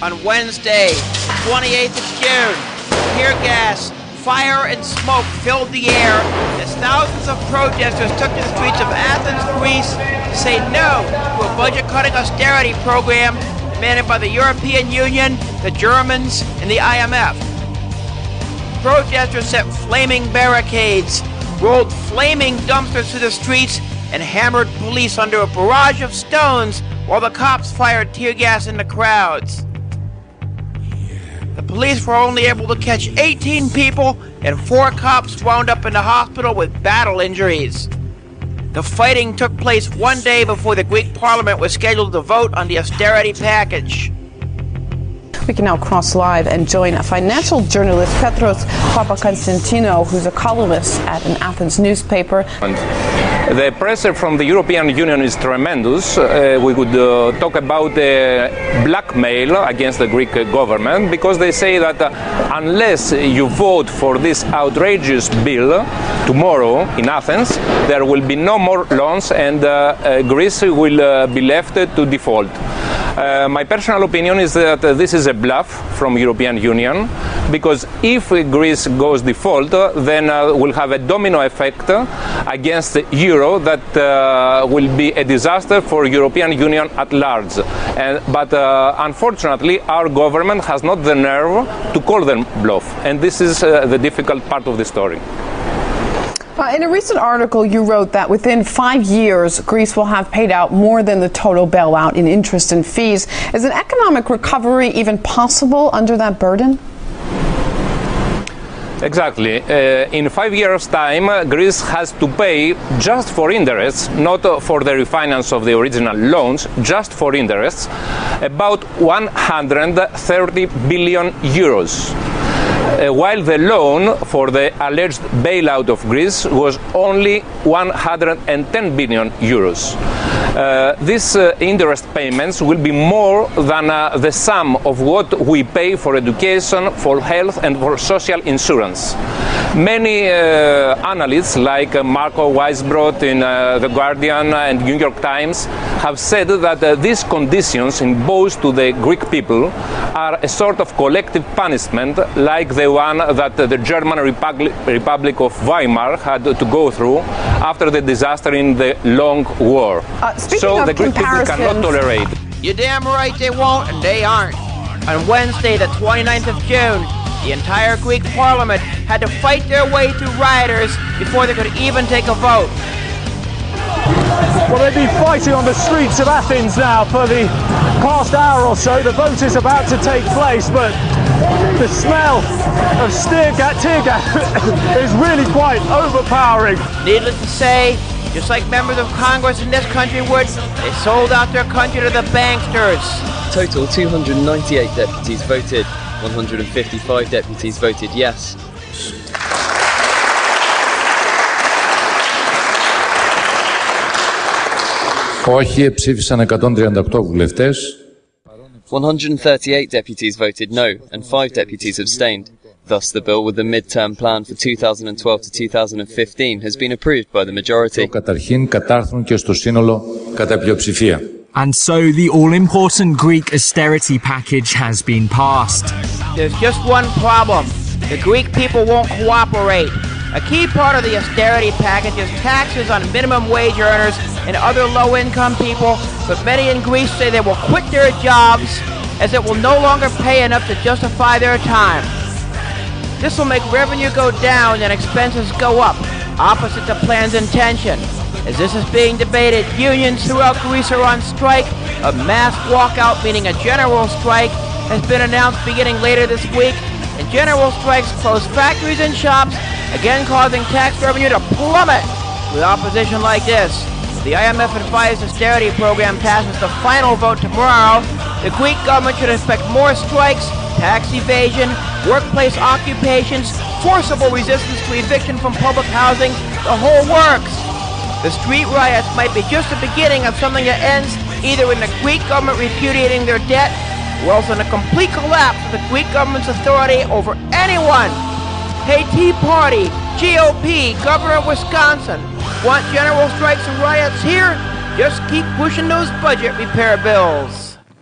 On Wednesday, 28th of June, tear gas, fire, and smoke filled the air as thousands of protesters took to the streets of Athens, Greece to say no to a budget-cutting austerity program demanded by the European Union, the Germans, and the IMF. Protesters set flaming barricades, rolled flaming dumpsters through the streets, and hammered police under a barrage of stones while the cops fired tear gas in the crowds. The police were only able to catch 18 people, and 4 cops wound up in the hospital with battle injuries. The fighting took place one day before the Greek parliament was scheduled to vote on the austerity package. We can now cross live and join a financial journalist, Petros Papakonstantinou, who's a columnist at an Athens newspaper. The pressure from the European Union is tremendous. We could talk about blackmail against the Greek government, because they say that unless you vote for this outrageous bill tomorrow in Athens, there will be no more loans and Greece will be left to default. My personal opinion is that this is a bluff from European Union, because if Greece goes default, then we'll have a domino effect against the euro that will be a disaster for European Union at large. But unfortunately, our government has not the nerve to call them bluff, and this is the difficult part of the story. In a recent article, you wrote that within 5 years, Greece will have paid out more than the total bailout in interest and fees. Is an economic recovery even possible under that burden? Exactly. In 5 years' time, Greece has to pay just for interest, not for the refinance of the original loans, just for interest, about 130 billion euros. While the loan for the alleged bailout of Greece was only 110 billion euros. These interest payments will be more than the sum of what we pay for education, for health and for social insurance. Many analysts like Marco Weisbrot in The Guardian and New York Times have said that these conditions imposed to the Greek people are a sort of collective punishment, like the one that the German Republic of Weimar had to go through after the disaster in the Long War. So the Greek people cannot tolerate. You're damn right they won't, and they aren't. On Wednesday, the 29th of June, the entire Greek parliament had to fight their way through rioters before they could even take a vote. Well, they've been fighting on the streets of Athens now for the past hour or so. The vote is about to take place, but the smell of tear gas is really quite overpowering. Needless to say, just like members of Congress in this country would, they sold out their country to the banksters. Total 298 deputies voted. 155 deputies voted yes. Όχι ψήφισαν 138 βουλευτές. 138 deputies voted no and 5 deputies abstained. Thus, the bill with the mid-term plan for 2012 to 2015 has been approved by the majority. Καταρχήν κατάρθρουν και στο σύνολο κατά πλειοψηφία. And so the all-important Greek austerity package has been passed. There's just one problem. The Greek people won't cooperate. A key part of the austerity package is taxes on minimum wage earners and other low-income people, but many in Greece say they will quit their jobs as it will no longer pay enough to justify their time. This will make revenue go down and expenses go up, opposite the plan's intention. As this is being debated, unions throughout Greece are on strike. A mass walkout, meaning a general strike, has been announced beginning later this week, and general strikes close factories and shops, again causing tax revenue to plummet. With opposition like this, if the IMF-advised austerity program passes the final vote tomorrow, the Greek government should expect more strikes, tax evasion, workplace occupations, forcible resistance to eviction from public housing, the whole works. The street riots might be just the beginning of something that ends either in the Greek government repudiating their debt or else in a complete collapse of the Greek government's authority over anyone. Hey, Tea Party, GOP, Governor of Wisconsin, want general strikes and riots here? Just keep pushing those budget repair bills.